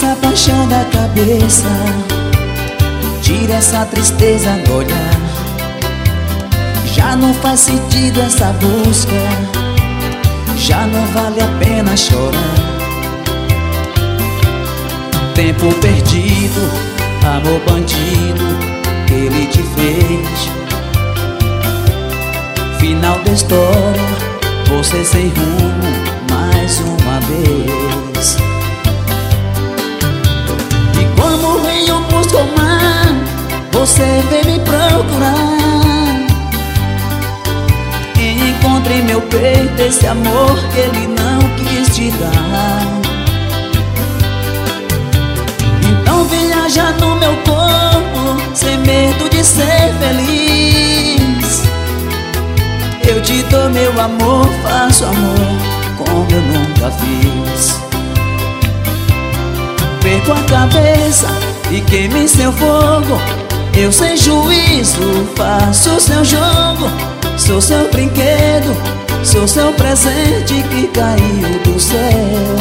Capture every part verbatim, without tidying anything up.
essa paixão da cabeça, tira essa tristeza do olhar. Já não faz sentido essa busca, já não vale a pena chorar. Tempo perdido, amor bandido, que ele te fez. Final da história, você sem rumo mais uma vez. E como o rio busca o mar, você veio me procurar. E encontrei meu peito esse amor que ele não quis te dar. Então viaja no meu corpo, sem medo de ser feliz. Eu te dou meu amor, faço amor como eu nunca fiz. Perco a cabeça e queimo em seu fogo. Eu sem juízo faço seu jogo. Sou seu brinquedo, sou seu presente que caiu do céu.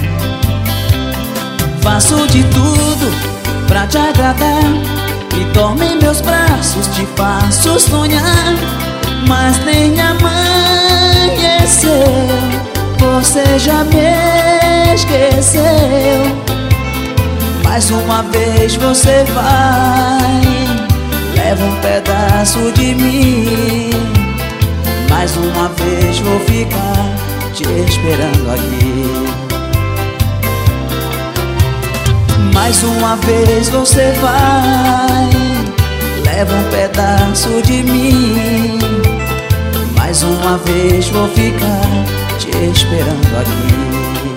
Faço de tudo pra te agradar, e dorme em meus braços, te faço sonhar. Mas nem amanheceu, você já me esqueceu. Mais uma vez você vai, leva um pedaço de mim. Mais uma vez vou ficar te esperando aqui. Mais uma vez você vai, leva um pedaço de mim. Mais uma vez vou ficar te esperando aqui.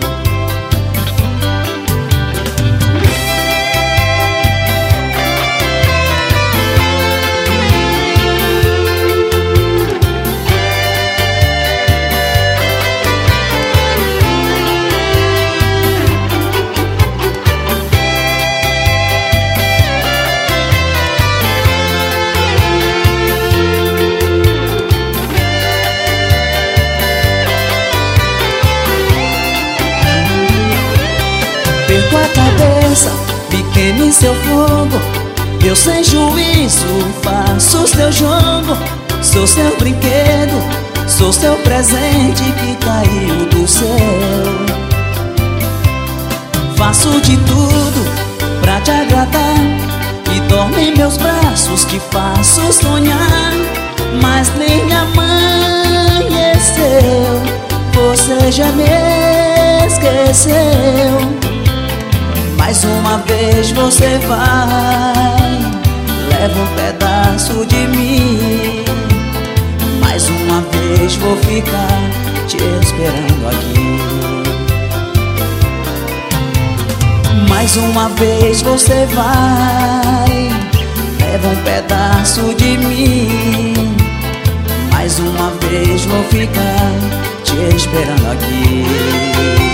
Perco a cabeça, me queimo em seu fogo. Eu sem juízo faço seu jogo. Sou seu brinquedo, sou seu presente que caiu do céu. Faço de tudo pra te agradar, e dorme em meus braços, te faço sonhar. Mas nem amanheceu, você já me esqueceu. Mais uma vez você vai, leva um pedaço de mim. Mais uma vez vou ficar te esperando aqui. Mais uma vez você vai, leva um pedaço de mim. Mais uma vez vou ficar te esperando aqui.